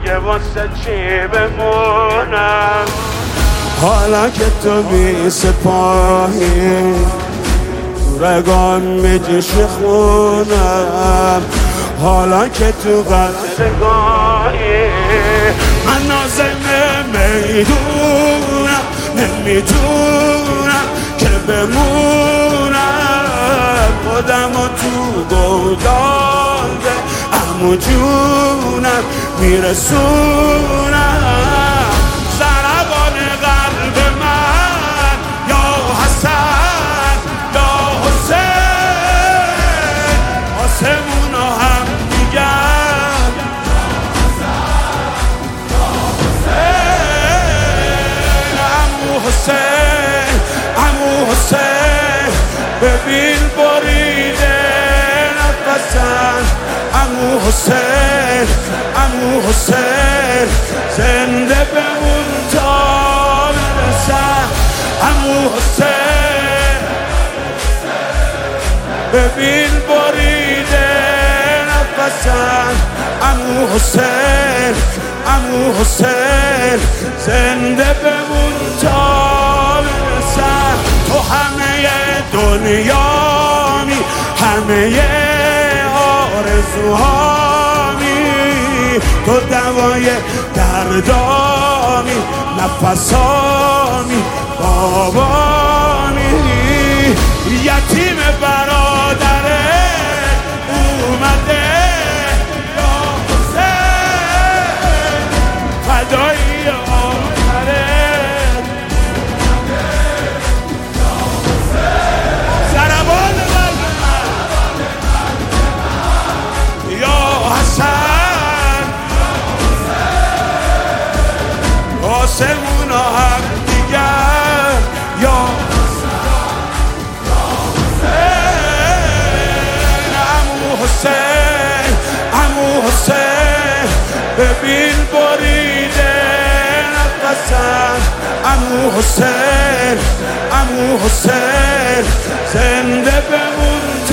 دیگه واسه چی بمونم؟ حالا که تو بی سپاهی رگان میجیش خونم، حالا که تو قدرگاهی من نازم نمیدونم، نمیدونم که بمونم، خودم و تو گوداله عمو جونم میرسونم. ضربان قلب من یا حسن یا حسین، آسمونا هم میگن عمو حسین، عمو حسین، ببین بریده نفسم. عمو حسین، عمو حسین، زنده بمون تا برسم. عمو حسین، ببین بریده نفسم. عمو حسین، عمو حسین، زنده بمون تا برسم. تو همه دنیامی، همه آرزوهامی، تو دوای دردامی، نفسامی، بابامی. یتیم برادره اومده یا حسین، فدایی آخره ضربان قلب من یا حسن، آسمونا هم دیگر یا حسین، عمو حسین، ببین بریده نفسم. عمو حسین، عمو حسین، زنده بمون